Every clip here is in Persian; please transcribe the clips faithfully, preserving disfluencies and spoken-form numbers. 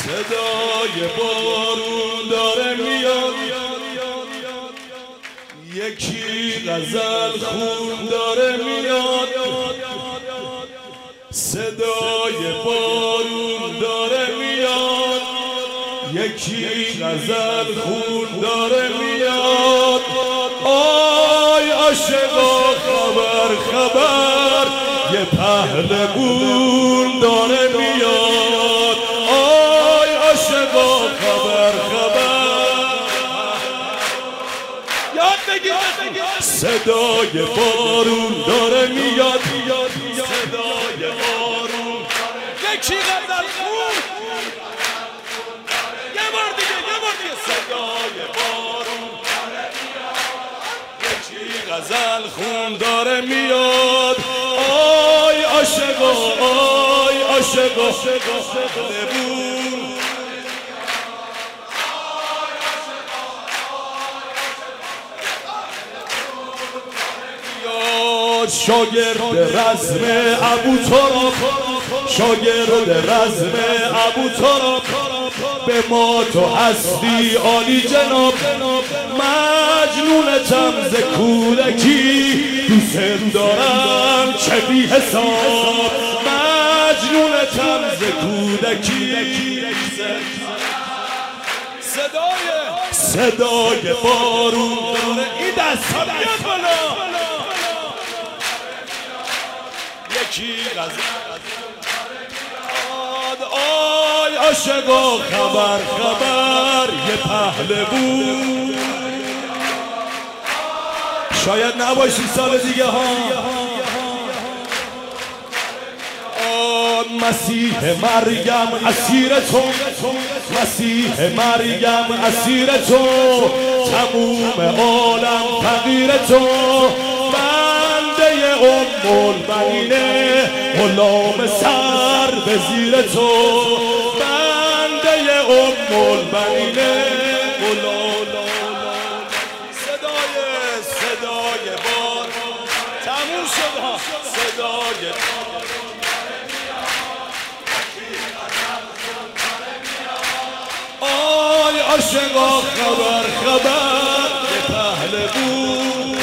صدای بارون داره میاد، یکی غزل خون داره میاد. صدای بارون داره میاد، یکی غزل خون داره میاد. آی عاشقا خبر خبر، یه پهلوون داره میاد. آی عاشقا خبر خبر، یاد بگیر صدای بارون داره میاد، صدای بارون. یکی غزل خون، یه بار دیگه یه بار دیگه صدای بارون، یکی غزل خون داره میاد. آی عاشقا آی عاشقا پهلوون، شاگرد رزم ابوتراب، شاگرد رزم ابوتراب، به ما تو هستی عالی جناب. مجنونتم ز کودکی، دوست دارم چه بی حساب. مجنونتم ز کودکی، صدای صدای بارون داره. این دست ها بیاد بالا، یکی غزل. آی عاشقا خبر خبر، یه پهلوون. شاید نباشی سال دیگه ها. آن مسیح مریم اسیر تو، مسیح مریم اسیر تو، تموم عالم فقیر تو. ام البنینه غلام سر به زیر تو، بنده ام البنینه غلام. صدای صدای بار تموم شد ها، صدای آی عاشقا خبر خبر، یه پهلوون.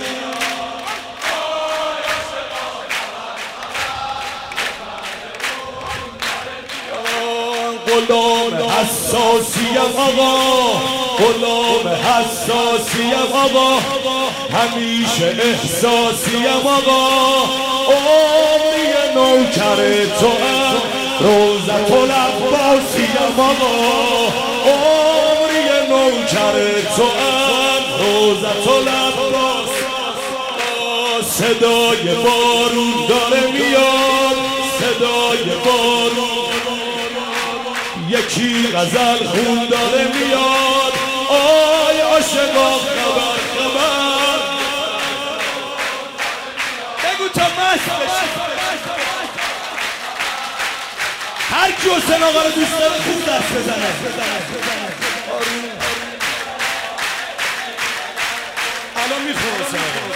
غلام حساسیم آقا، غلام حساسیم آقا، همیشه احساسیم آقا. عمری نوکر تو هم روزت العباسیم آقا، عمری نوکر تو هم روزت العباس. صدای بارون داره میاد، صدای بارون، یکی غزل خون داره میاد. آی عاشقا خبر خبر، بگو تا مست بشی. هر کی حسین آقا رو دوست داره خوب دست بزنه. الان میخوره حسین آقا.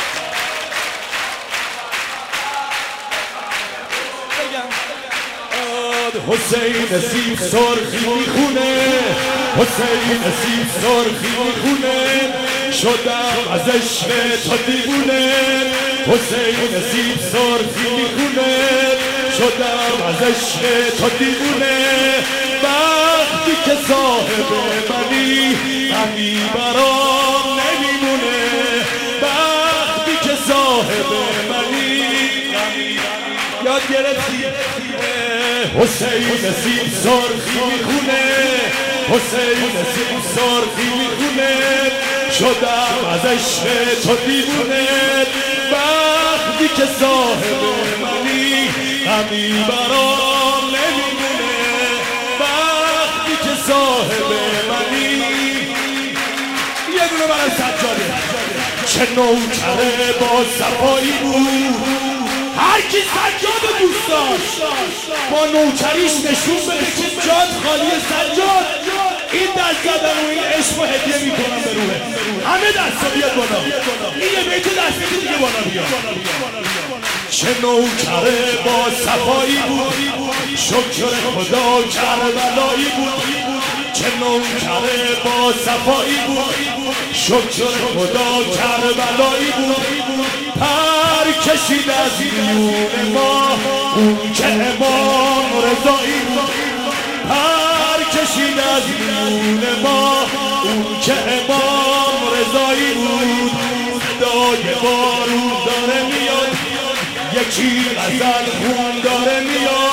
حسین سیب سرخی میخونه، حسین سیب سرخی میخونه، شدم از عشق تا دیوونه. حسین سیب سرخی میخونه، شدم از عشق تا دیوونه. وقتی که صاحب منی غمی برام نمیمونه، وقتی که صاحب منی غمی. یاد گرفتی حسین سیب سرخی میخونه، حسین سیب سرخی میخونه، شدم از عشق تو دیوونه. وقتی که صاحب منی غمی برام نمیمونه، وقتی که صاحب منی. یه دونه برای سجاده، چه نوکره با صفایی بود. هر کی سجاد دوست داشت با نوکریش نشون بده که جاد خالی. سجاد این دست زدن و این عشق رو هدیه میکنم به روحه. همه دستا بیاد بالا، این یه بیت دستی دیگه بالا بیاد. چه نوکره با صفایی بود، شکر خدا کربلایی بود چه نوکر با صفایی بود شکر خدا کربلایی بود پر کشید از میون ما اون که امام رضایی بود پر کشید از میون ما اون که امام رضایی بود صدای بارون داره میاد یکی غزل خون داره میاد